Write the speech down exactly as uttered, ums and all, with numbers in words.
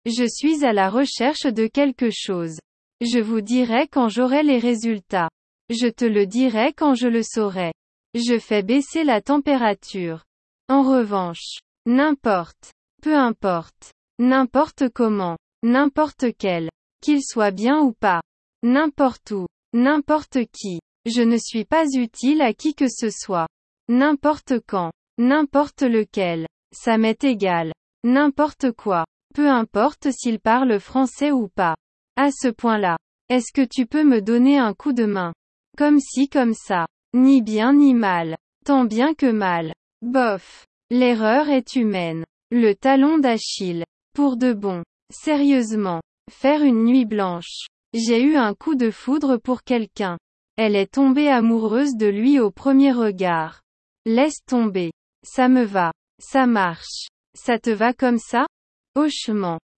Je suis à la recherche de quelque chose. Je vous dirai quand j'aurai les résultats. Je te le dirai quand je le saurai. Je fais baisser la température. En revanche, n'importe. Peu importe. N'importe comment. N'importe quel. Qu'il soit bien ou pas. N'importe où. N'importe qui. Je ne suis pas utile à qui que ce soit. N'importe quand. N'importe lequel. Ça m'est égal. N'importe quoi. Peu importe s'il parle français ou pas. À ce point-là. Est-ce que tu peux me donner un coup de main? Comme si comme ça. Ni bien ni mal. Tant bien que mal. Bof. L'erreur est humaine. Le talon d'Achille. Pour de bon. Sérieusement. Faire une nuit blanche. J'ai eu un coup de foudre pour quelqu'un. Elle est tombée amoureuse de lui au premier regard. Laisse tomber. Ça me va. Ça marche. Ça te va comme ça? Hochement.